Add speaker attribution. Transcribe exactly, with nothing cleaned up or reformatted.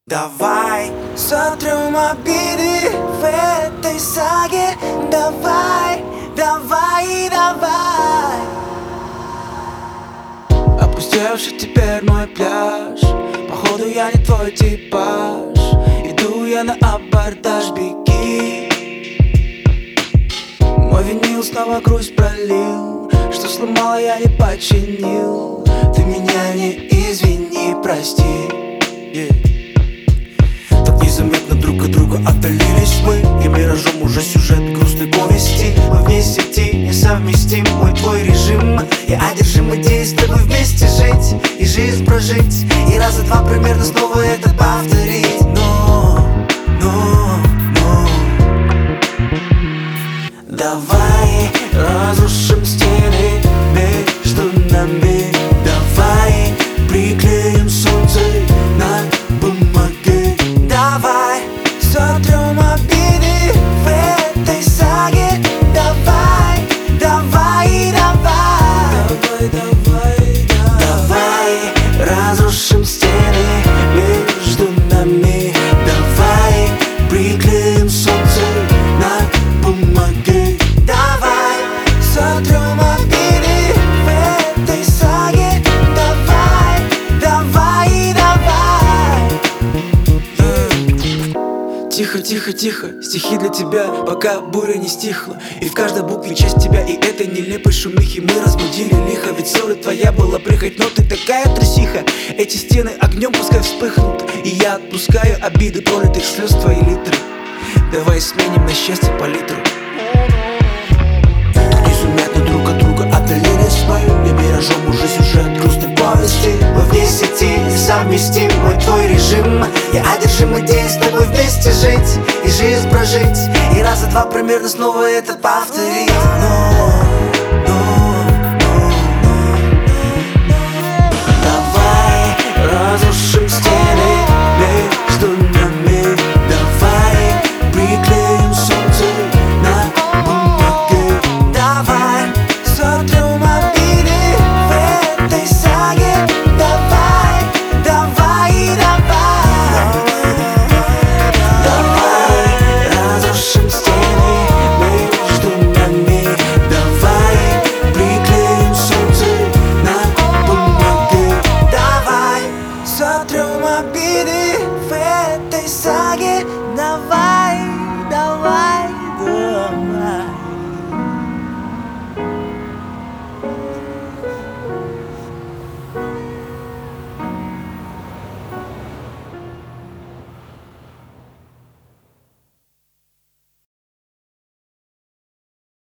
Speaker 1: Давай сотрем обиды в этой саге. Давай, давай, давай. Опустевший теперь мой пляж. Походу я не твой типаж. Иду я на абордаж, беги. Мой винил снова грусть пролил. Что сломал, я не починил. Ты меня не извини, прости. yeah. Незаметно друг от друга отдалились мы, и миражом уже сюжет грустной повести. Мы вне сети несовместим мой твой режим. Я одержим идеей с тобой вместе жить и жизнь прожить, и раза два примерно снова это повторить. Но, но, но давай разрушим стены между нами. Давай приклеим солнце на бумаге. Давай сотрем обиды в этой саге. Давай, давай, давай. Давай, давай, давай. Давай разрушим стены между нами. Давай приклеим солнце на бумаге. Давай сотрем обиды в этой саге. Давай, давай, давай. Тихо, тихо, тихо, стихи для тебя, пока буря не стихла. И в каждой букве часть тебя, и этой нелепой шумихи мы разбудили лихо. Ведь ссора твоя была прихоть, но ты такая трусиха. Эти стены огнем пускай вспыхнут, и я отпускаю обиды пролитых слез твои литры. Давай сменим на счастье палитру. Незаметно друг от друга отдалились мы, и миражом уже сюжет грустной повести. Мы вне сети несовместим мой твой режим. Я одержим идеей с тобой вместе жить и жизнь прожить, и раза два примерно снова это повторить. Но, но, но, давай разрушим стены между нами. Давай приклеим солнце на бумаге. Давай сотрем обиды в этой саге. Давай, давай, давай. Давай разрушим стены между нами. Давай приклеим солнце на бумаге. Давай сотрем обиды в этой саге. Давай.